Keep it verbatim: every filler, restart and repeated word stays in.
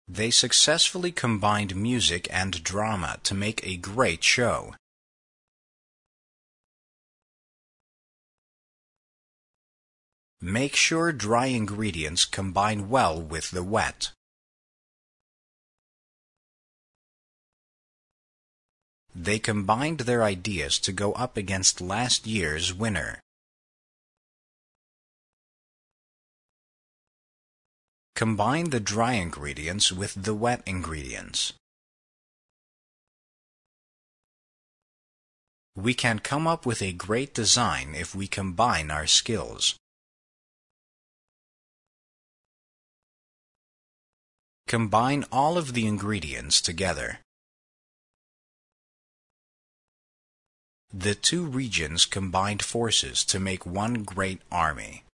They successfully combined music and drama to make a great show. Make sure dry ingredients combine well with the wet. They combined their ideas to go up against last year's winner. Combine the dry ingredients with the wet ingredients. We can come up with a great design if we combine our skills. Combine all of the ingredients together. The two regions combined forces to make one great army.